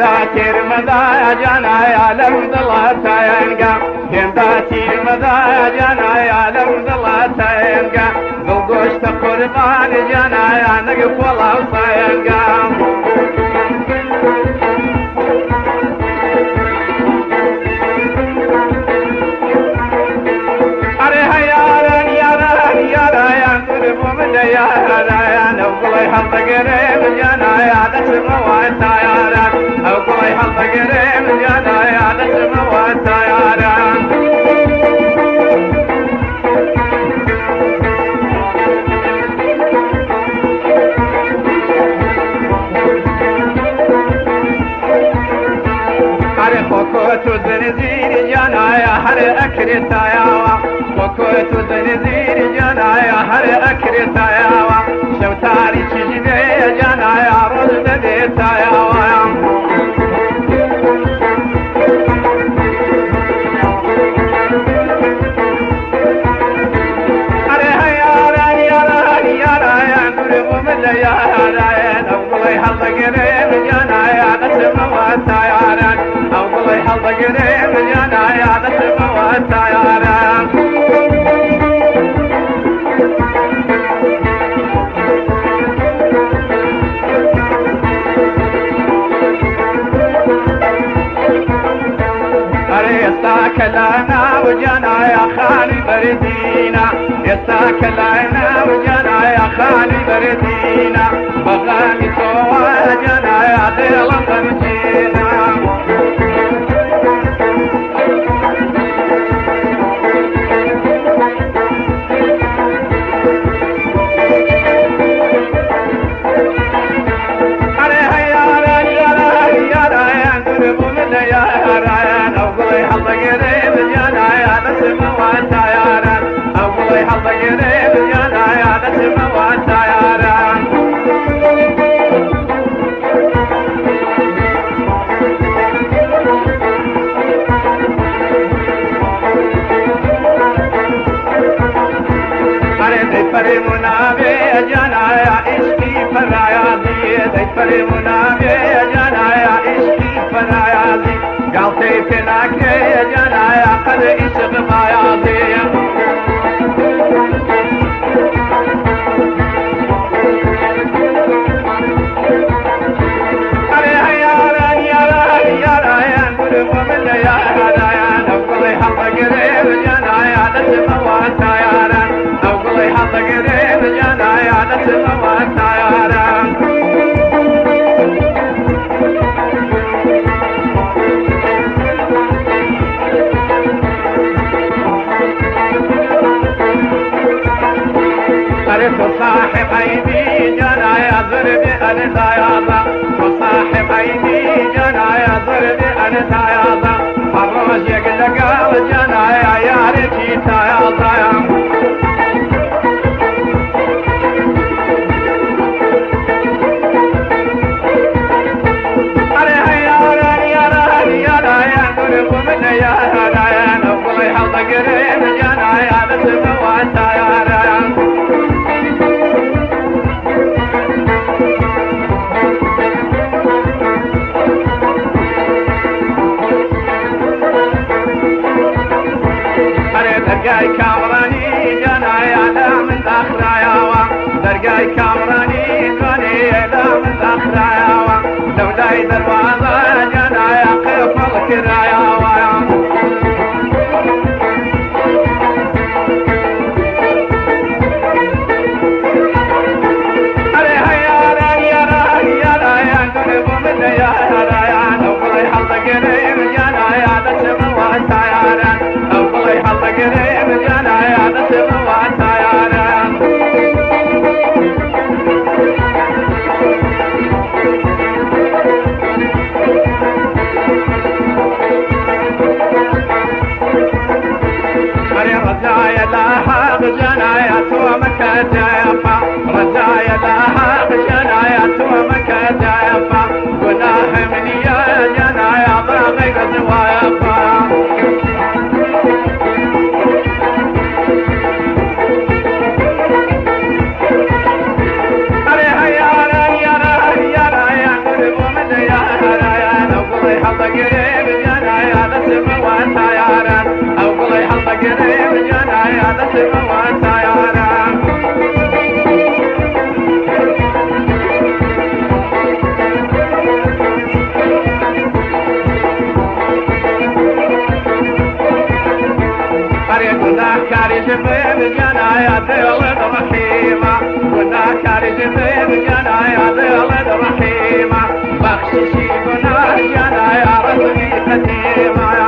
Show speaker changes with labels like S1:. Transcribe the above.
S1: تير مدى جانا يا لم ضلتا ينقى هندا تير مدى جانا يا لم ضلتا ينقى بالقشت قربان جانا يا نقف والله ينقى يا نوقلي حظ قريب جانا يا دسم والسيارات نوقلي حظ قريب جانا يا دسم والسيارات حري خوكوت الزنزير جانا يا حري أكري سياوة خوكوت الزنزير جانا يا حري أكري سياوة شوتاري شجدي جانا يا رد دي سياوة حري هياران ياران ياران يا نورب من ياران نوقلي حظ قريب جانا يا دسم والسيارات نوقلي حظ قريب جانا يا دسم والسيارات يستاكلنا وجانا يا خالي بردينا يستاكلنا وجانا يا خالي بردينا بغاني سوا جانا يا ديل بردينا فرمنا بجانا يا عشقي فراياضي فرمنا بجانا يا عشقي فراياضي قلتي فينك يا جانا يا قد عشق بياضي صاحب عيني جانا يا ضربي أنت يا ضا وصاحب عيني جانا يا ضربي أنت يا ضا حراج يقلق وجانا يا رجيتا يا ضا درقاي كامراني جانا يا لا من اخراياوا درقاي كامراني جاني لا من اخراياوا لو داي دروازه جانا يا قفل كراياوا رجايا لها بجنايات ومكاتيفا رجايا لها بجنايات ومكاتيفا قناح من يا جنايا باغي زوايفا عليها يا را يا را يا را يا قرب من يا را يا سموات ياران أو قلي حلق قريب جانا يا سموات ياران قريتنا كاري جبين جانا يا ولد رحيمة كنا كاري جبين جانا يا ولد رحيمة بخششي كنا جانا يا رسمي فتيمة